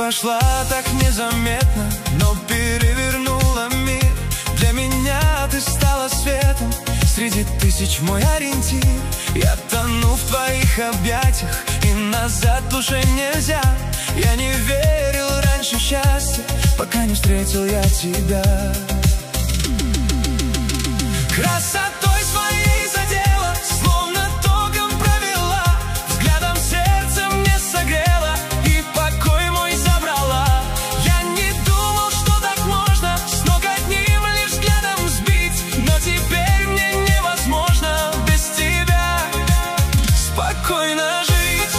вошла так незаметно, но перевернула мир. Для меня ты стала светом среди тысяч, мой ориентир. Я тону в твоих объятиях, и назад уже нельзя. Я не верил раньше в счастье, пока не встретил я тебя. Красотой своей задела, словно током провела, взглядом сердце мне согрела и покой мой забрала. Я не думал, что так можно с ног одним лишь взглядом сбить, но теперь мне невозможно без тебя спокойно жить.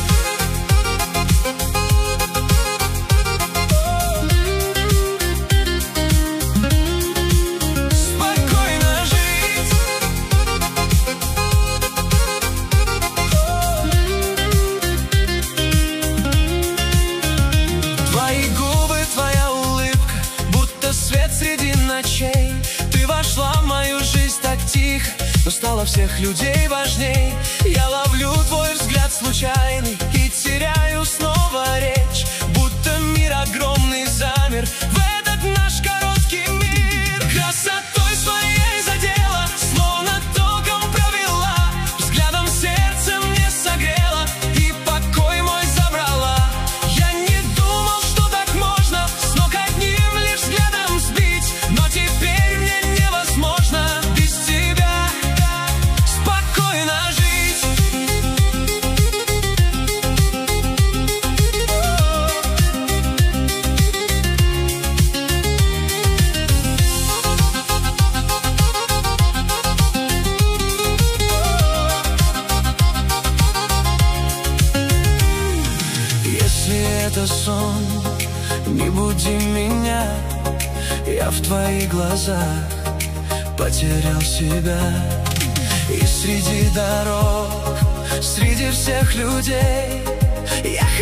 Среди ночей ты вошла в мою жизнь так тихо, но стала всех людей важней. Я ловлю твой взгляд случайный и теряю снова речь, будто мир огромный замер в этот наш короткий мир. Красотой своей задела, словно током провела, взглядом сердце мне согрела и покой мой забрала. Я не думал, что так можно с ног одним лишь взглядом сбить, но теперь мне невозможно без тебя спокойно жить. Если это сон, не буди меня, я в твоих глазах потерял себя. И среди дорог, среди всех людей я